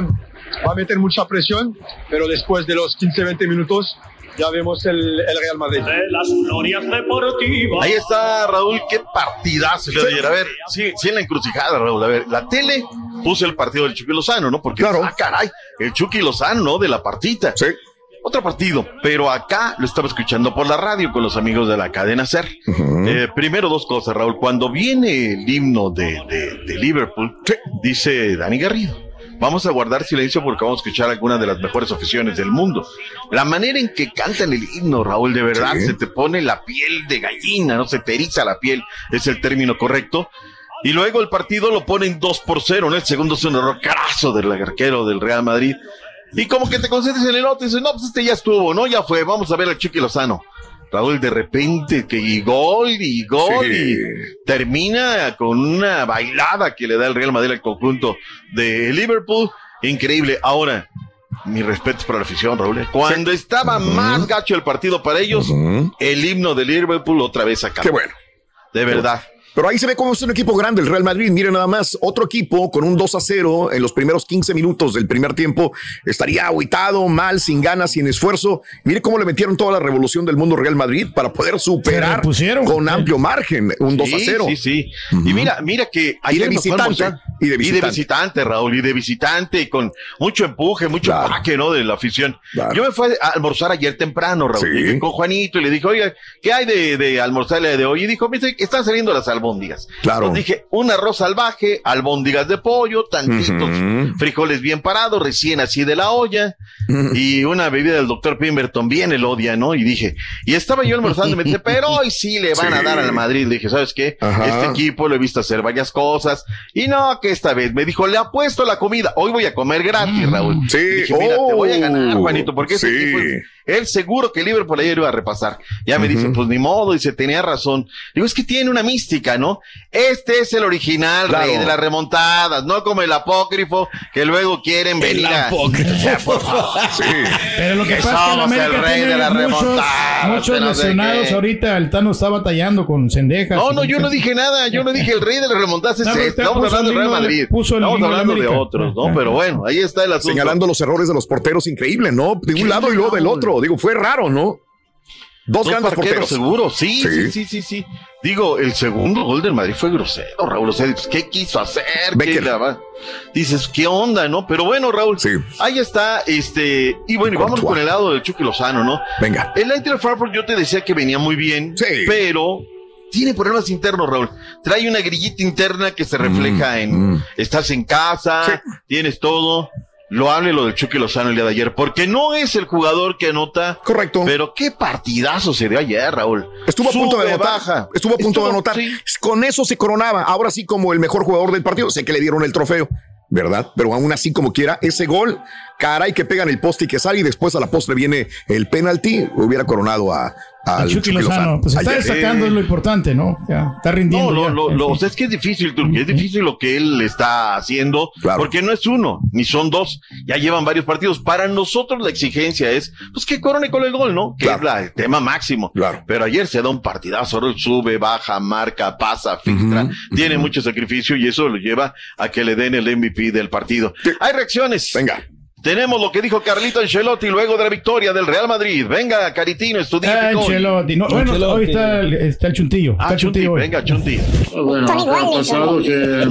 va a meter mucha presión, pero después de los quince veinte minutos ya vemos el, el Real Madrid. De las glorias deportivas. Ahí está, Raúl, qué partidazo. Sí. A ver, sí, sí en la encrucijada, Raúl. A ver, la tele puso el partido del Chucky Lozano, ¿no? Porque, claro. ah, caray, el Chucky Lozano, ¿no? De la partita. Sí. Otro partido, pero acá lo estaba escuchando por la radio con los amigos de la cadena SER. Uh-huh. Eh, primero dos cosas, Raúl. Cuando viene el himno de, de, de Liverpool, sí. dice Dani Garrido, vamos a guardar silencio porque vamos a escuchar algunas de las mejores aficiones del mundo. La manera en que cantan el himno, Raúl, de verdad, sí. se te pone la piel de gallina, no se te eriza la piel, es el término correcto. Y luego el partido lo ponen dos por cero, ¿no? El segundo es un error carazo del arquero del Real Madrid. Y como que te concentras en el otro y dices, no, pues este ya estuvo, ¿no? Ya fue, vamos a ver al Chucky Lozano. Raúl, de repente, que y gol, y gol, sí. y termina con una bailada que le da el Real Madrid al conjunto de Liverpool. Increíble. Ahora, mis respetos para la afición, Raúl. Cuando sí. estaba uh-huh. más gacho el partido para ellos, uh-huh. el himno de Liverpool otra vez acá. Qué bueno. De verdad. Pero ahí se ve cómo es un equipo grande el Real Madrid. Miren nada más, otro equipo con un dos a cero en los primeros quince minutos del primer tiempo estaría agüitado, mal, sin ganas, sin esfuerzo. Mire cómo le metieron toda la revolución del mundo Real Madrid para poder superar con amplio margen un dos a cero. Sí, sí, sí. Uh-huh. Y mira, mira que ayer y de visitante, y de visitante. Y de visitante, Raúl, y de visitante, y con mucho empuje, mucho claro. empaque, ¿no? De la afición. Claro. Yo me fui a almorzar ayer temprano, Raúl, sí. y con Juanito, y le dije, oiga, ¿qué hay de, de almorzar de hoy? Y dijo, mira, están saliendo las albóndigas. Claro. Entonces dije, un arroz salvaje, albóndigas de pollo, tantitos uh-huh. frijoles bien parados, recién así de la olla, uh-huh. y una bebida del doctor Pemberton, bien el odia, ¿no? Y dije, y estaba yo almorzando y me dice, pero hoy sí le van sí. a dar al Madrid. Le dije, ¿sabes qué? Ajá. Este equipo lo he visto hacer varias cosas, y no, que esta vez me dijo, le apuesto la comida, hoy voy a comer gratis, Raúl. Sí. Y dije, mira, oh. te voy a ganar, Juanito, porque sí. ese equipo es... Él seguro que Liverpool ayer iba a repasar. Ya me uh-huh. dice, pues ni modo, dice, tenía razón. Digo, es que tiene una mística, ¿no? Este es el original, claro. rey de las remontadas, no como el apócrifo que luego quieren venir el a... apócrifo. sí. Pero lo que, que pasa es que el rey de las muchos, remontadas. Muchos lesionados ahorita, el Tano está batallando con cendejas. No, no, yo no dije nada, yo no dije el rey de las remontadas, es no, este. Estamos hablando del Real Madrid. Estamos hablando de otros, ¿no? Pero bueno, ahí está el asunto. Señalando los errores de los porteros, increíble, ¿no? De un lado y luego del otro. Digo, fue raro, ¿no? Dos, Dos grandes porteros. Seguro, sí, sí, sí, sí, sí, sí. Digo, el segundo gol del Madrid fue grosero, Raúl. O sea, ¿qué quiso hacer? ¿Qué dices, ¿qué onda, no? Pero bueno, Raúl, sí. ahí está, este, y bueno, y vamos con el lado del Chucky Lozano, ¿no? Venga. El Eintracht Frankfurt yo te decía que venía muy bien, sí. pero tiene problemas internos, Raúl. Trae una grillita interna que se refleja mm, en, mm. estás en casa, sí. tienes todo. Lo hable lo del Chucky Lozano el día de ayer, porque no es el jugador que anota. Correcto. Pero qué partidazo se dio ayer, Raúl. Estuvo a Sube, punto de anotar. Baja. Estuvo a punto Estuvo, de anotar. Sí. Con eso se coronaba. Ahora sí como el mejor jugador del partido. Sé que le dieron el trofeo, ¿verdad? Pero aún así, como quiera, ese gol, caray, que pegan el poste y que sale, y después a la postre viene el penalti, hubiera coronado a al Chucky Lozano. Lozano. Pues está ayer. destacando eh, lo importante, ¿no? Ya, está rindiendo. No, lo, lo, lo, o sea, es que es difícil, Turquía, es difícil lo que él está haciendo, claro. porque no es uno, ni son dos, ya llevan varios partidos. Para nosotros la exigencia es, pues que corone con el gol, ¿no? Que claro. es la, el tema máximo. Claro. Pero ayer se da un partidazo, sube, baja, marca, pasa, filtra, uh-huh. tiene uh-huh. mucho sacrificio y eso lo lleva a que le den el M V P del partido. Sí. Hay reacciones. Venga. Tenemos lo que dijo Carlito Ancelotti luego de la victoria del Real Madrid. Venga, Caritino, estudia. Ancelotti. No, bueno, Ancelotti. Hoy está el, está el Chuntillo. Ah, está el Chunti, Chuntillo venga, Chunti. Bueno, ha pasado que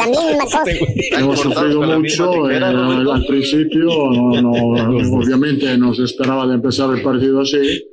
hemos sufrido mucho. Eh, al principio, no, no, obviamente no se esperaba de empezar el partido así.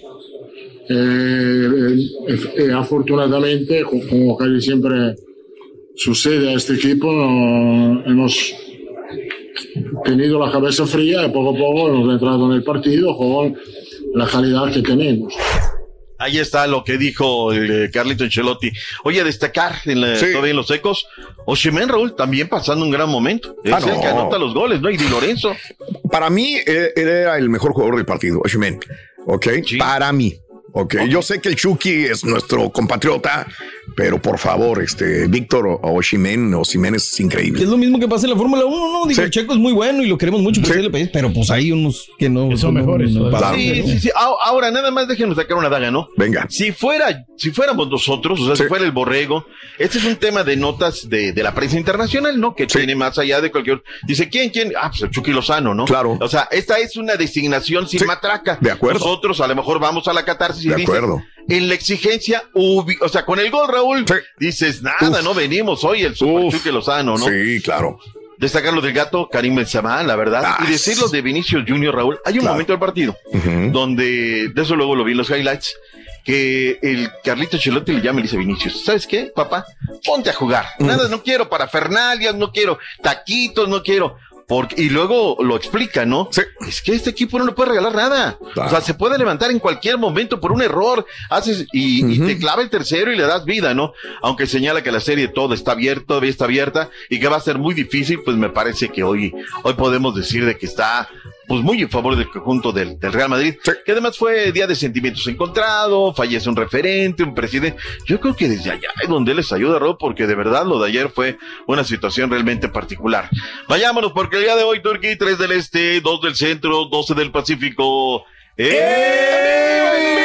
Eh, eh, eh, afortunadamente, como casi siempre sucede a este equipo, no, hemos tenido la cabeza fría y poco a poco hemos entrado en el partido con la calidad que tenemos. Ahí está lo que dijo el, eh, Carlito Ancelotti. Oye, destacar en la, sí. todavía en los ecos, Osimhen, Raúl, también pasando un gran momento. Es ah, no. el que anota los goles, ¿no? Y Di Lorenzo. Para mí, él era el mejor jugador del partido, Osimhen. Ok, sí. Para mí. Okay. ok, yo sé que el Chucky es nuestro compatriota, pero por favor, este Víctor Osimhen, Osimhen es increíble. Es lo mismo que pasa en la Fórmula uno, ¿no? Digo, sí. Checo es muy bueno y lo queremos mucho, pues, sí. pero pues hay unos que no son mejores. No, no, claro. Sí, sí, sí. Ahora, nada más déjenos sacar una daga, ¿no? Venga. Si fuera, si fuéramos nosotros, o sea, sí. si fuera el Borrego, este es un tema de notas de, de la prensa internacional, ¿no? Que sí. tiene más allá de cualquier... Dice, ¿quién, quién? Ah, pues el Chucky Lozano, ¿no? Claro. O sea, esta es una designación sin sí. matraca. De acuerdo. Nosotros a lo mejor vamos a la catarsis y de dices, acuerdo. En la exigencia, ubi- o sea, con el gol, Raúl, sí. dices, nada, Uf. no venimos hoy el Super Uf. Chucky Lozano, ¿no? Sí, claro. Destacar lo del gato Karim Benzema, la verdad, ah, y decir lo de Vinicius Junior, Raúl. Hay un claro. momento del partido uh-huh. donde, de eso luego lo vi en los highlights, que el Carlito Ancelotti le llama y le dice Vinicius, ¿sabes qué, papá? Ponte a jugar. Uh-huh. Nada, no quiero parafernalias, no quiero taquitos, no quiero... Porque, y luego lo explica, ¿no? Sí. Es que este equipo no le puede regalar nada. Claro. O sea, se puede levantar en cualquier momento por un error. Haces y, uh-huh. y te clava el tercero y le das vida, ¿no? Aunque señala que la serie todo está abierta, todavía está abierta y que va a ser muy difícil, pues me parece que hoy, hoy podemos decir de que está pues muy en favor del conjunto del, del Real Madrid, sí. que además fue día de sentimientos encontrados, fallece un referente, un presidente. Yo creo que desde allá es donde les ayuda, Rob, porque de verdad lo de ayer fue una situación realmente particular. Vayámonos, porque el día de hoy, Turquía, tres del Este, dos del Centro, doce del Pacífico. ¡Eh!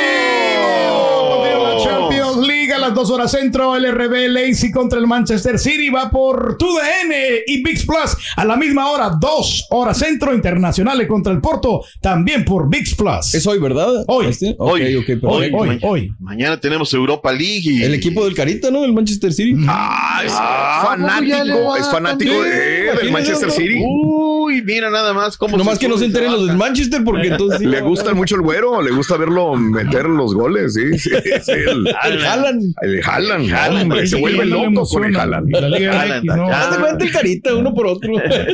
Champions League a las dos horas centro, el R B Leipzig contra el Manchester City va por tu D N y ViX Plus a la misma hora, dos horas centro, Internacionales contra el Porto, también por ViX Plus. Es hoy, ¿verdad? Hoy. Este? Okay, hoy, okay, hoy, hoy, ma- hoy. Mañana tenemos Europa League. Y... el equipo del Carita, ¿no? El Manchester City. Ah, es ah, fanático, es fanático sí, eh, del Manchester City. Uy, mira nada más cómo. No más que no se enteren los del Manchester, porque entonces. Le gusta mucho el güero, le gusta verlo meter los goles, sí. sí, sí el, el Haaland. El Haaland, Haaland, hombre, se vuelve loco con el Haaland. Haz de cuenta el Carita, uno por otro.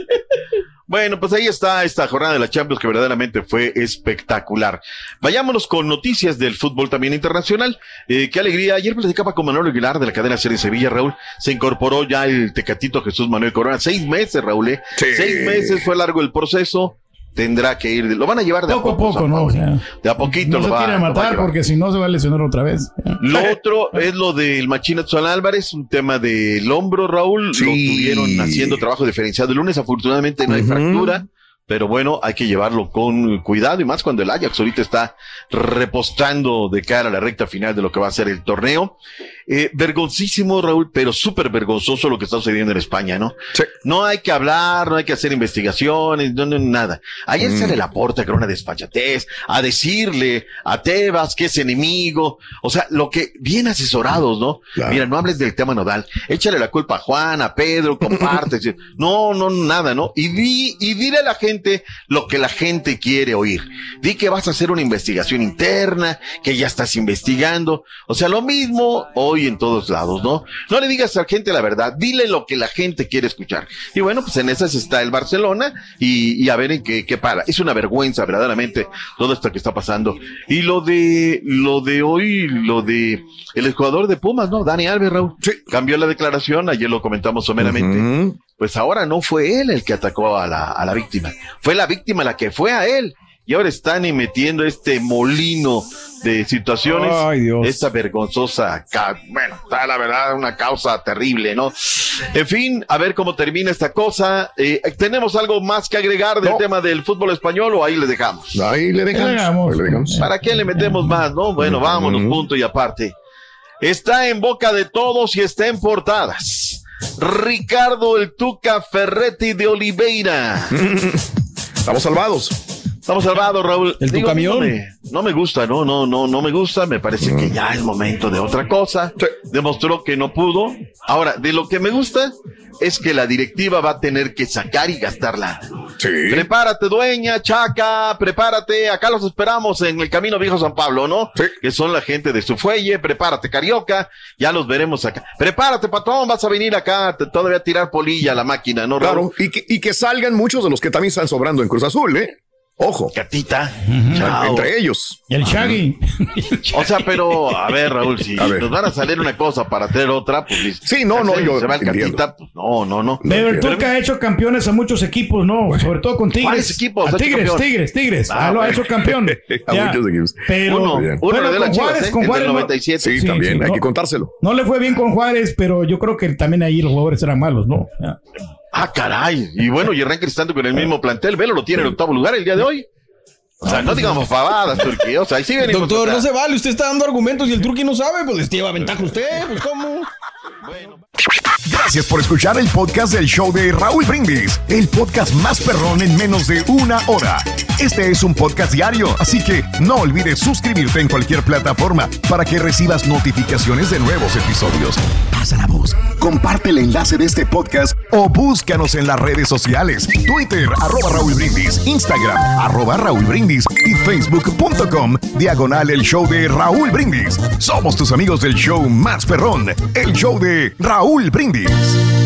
Bueno, pues ahí está esta jornada de la Champions que verdaderamente fue espectacular. Vayámonos con noticias del fútbol también internacional. Eh, qué alegría. Ayer platicaba con Manuel Aguilar de la cadena Serie Sevilla, Raúl. Se incorporó ya el tecatito Jesús Manuel Corona. Seis meses, Raúl. ¿eh? Sí. Seis meses fue largo el proceso. Tendrá que ir, lo van a llevar de poco a poco, poco, ¿no? O sea, de a poquito. No se quiere matar porque si no se va a lesionar otra vez. Lo otro es lo del Machín Edson Álvarez, un tema del hombro, Raúl. Sí. Lo tuvieron haciendo trabajo diferenciado el lunes. Afortunadamente no hay uh-huh. fractura. Pero bueno, hay que llevarlo con cuidado y más cuando el Ajax ahorita está repostando de cara a la recta final de lo que va a ser el torneo. Eh, vergoncísimo, Raúl, pero súper vergonzoso lo que está sucediendo en España, ¿no? Sí. No hay que hablar, no hay que hacer investigaciones, no, no, nada. Ayer mm. sale Laporta con una desfachatez a decirle a Tebas que es enemigo. O sea, lo que, bien asesorados, ¿no? Claro. Mira, no hables del tema nodal. Échale la culpa a Juan, a Pedro, comparte. no, no, nada, ¿no? Y di, y dile a la gente lo que la gente quiere oír. Di que vas a hacer una investigación interna, que ya estás investigando. O sea, lo mismo hoy en todos lados, ¿no? No le digas a la gente la verdad, dile lo que la gente quiere escuchar. Y bueno, pues en esas está el Barcelona y, y a ver en qué, qué para. Es una vergüenza, verdaderamente, todo esto que está pasando. Y lo de, lo de hoy, lo de el jugador de Pumas, ¿no? Dani Alves, Raúl. Sí. Cambió la declaración, ayer lo comentamos someramente. Uh-huh. Pues ahora no fue él el que atacó a la, a la víctima. Fue la víctima la que fue a él. Y ahora están y metiendo este molino de situaciones. Ay, Dios. Esta vergonzosa, ca- bueno, está la verdad una causa terrible, ¿no? En fin, a ver cómo termina esta cosa. Eh, ¿Tenemos algo más que agregar del no. tema del fútbol español o ahí le dejamos? Ahí le dejamos. dejamos. Ahí le dejamos. ¿Para qué le metemos más, no? Bueno, vámonos, punto y aparte. Está en boca de todos y está en portadas. Ricardo el Tuca Ferretti de Oliveira. Estamos salvados. Estamos salvados, Raúl. El tu camión. No me, no me gusta, no, no, no, no me gusta. Me parece mm. que ya es momento de otra cosa. Sí. Demostró que no pudo. Ahora, de lo que me gusta es que la directiva va a tener que sacar y gastarla. Sí. Prepárate, dueña, Chaca, prepárate. Acá los esperamos en el Camino Viejo San Pablo, ¿no? Sí. Que son la gente de su fuelle. Prepárate, Carioca. Ya los veremos acá. Prepárate, patrón. Vas a venir acá te, todavía a tirar polilla a la máquina, ¿no, Raúl? Claro. Y que, y que salgan muchos de los que también están sobrando en Cruz Azul, ¿eh? Ojo. Catita. Uh-huh. Entre ellos. Y el Shaggy. O sea, pero, a ver, Raúl, si ver. nos van a salir una cosa para traer otra, pues listo. Sí, no, no, yo se va el Catita, pues no, no, no. Pero el Tuca ha hecho campeones a muchos equipos, ¿no? Bueno. Sobre todo con Tigres. ¿Cuáles equipos? A Tigres, Tigres, Tigres. Ah, ah, lo ha hecho campeón. A ya. muchos equipos. Pero, uno, uno bueno, de la con Chivas, Juárez, ¿eh? con Juárez. En el noventa y siete. Sí, sí también, sí, hay no, que contárselo. No le fue bien con Juárez, pero yo creo que también ahí los jugadores eran malos, ¿no? Ya. Ah, caray. Y bueno, y arranca estando con el mismo plantel. Velo lo tiene en octavo lugar el día de hoy. O sea, no digamos pavadas, Turquía. O sea, ahí sí venimos. Doctor, no se vale. Usted está dando argumentos y el Turqui no sabe. Pues les lleva ventaja usted. Pues, ¿cómo? Bueno. Gracias por escuchar el podcast del show de Raúl Brindis. El podcast más perrón en menos de una hora. Este es un podcast diario, así que no olvides suscribirte en cualquier plataforma para que recibas notificaciones de nuevos episodios. Pasa la voz, comparte el enlace de este podcast o búscanos en las redes sociales. Twitter, arroba Raúl Brindis, Instagram, arroba Raúl Brindis y Facebook.com, diagonal el show de Raúl Brindis. Somos tus amigos del show más perrón, el show de Raúl Brindis.